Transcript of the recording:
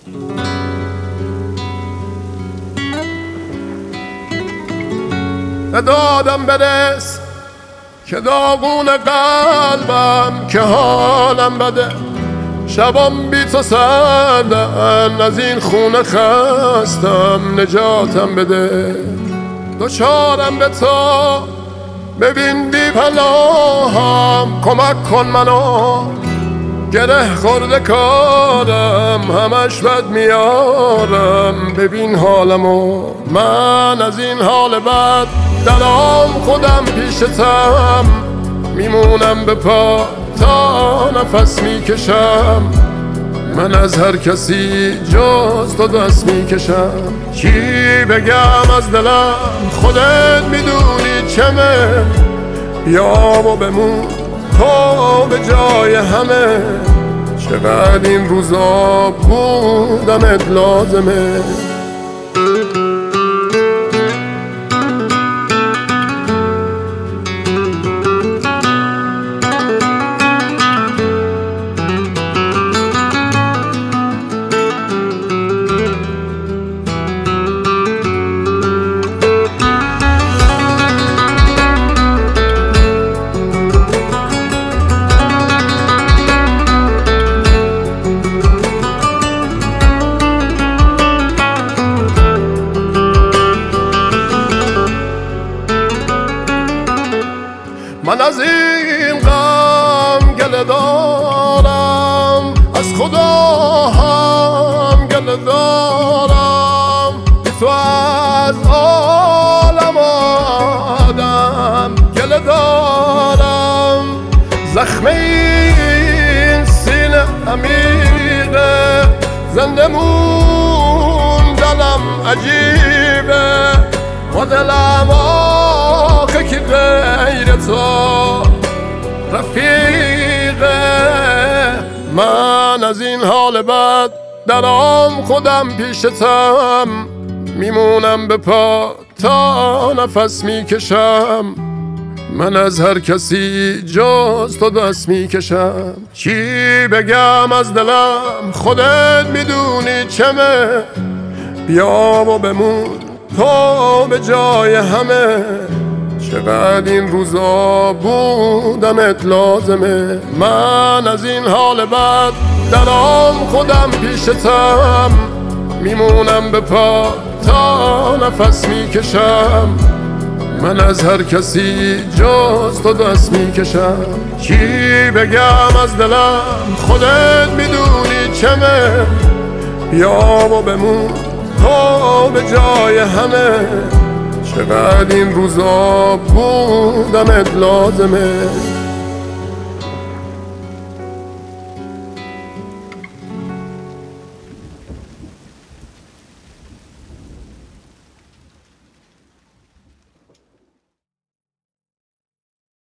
ندادم برس که داغون قلبم، که حالم بده شبام بی تو سردن، از این خونه خستم نجاتم بده. دوچارم به تو ببین بی پناهم، کمک کن منو گره خورده کارم، همش بد میارم ببین حالمو. من از این حال بد دلم خودم پیشتم، میمونم به پا تا نفس میکشم. من از هر کسی جز تو دست میکشم. چی بگم از دلم خودت میدونی چمه، بیا و بمون تو به جای همه. چقدر این روزا بودنت لازمه. من از این غم گله دارم، از خدا هم گله دارم، بی تو از عالم آدم گله دارم. زخم این سینه عمیقه، زنده موندنم عجیبه، و دلم آخه که غیر تو رفیقه. من از این حال بد دلم خودم پیشتم، میمونم به پا تا نفس میکشم. من از هر کسی جز تو دست میکشم. چی بگم از دلم خودت میدونی چمه، بیا و بمون تو به جای همه. چقدر این روزا بودنت لازمه. من از این حال بد دلم خودم پیشتم، میمونم به پا تا نفس میکشم. من از هر کسی جز تو دست میکشم. چی بگم از دلم خودت میدونی چمه، بیا و بمون تو به جای همه. چقدر این روزا بودنت لازمه.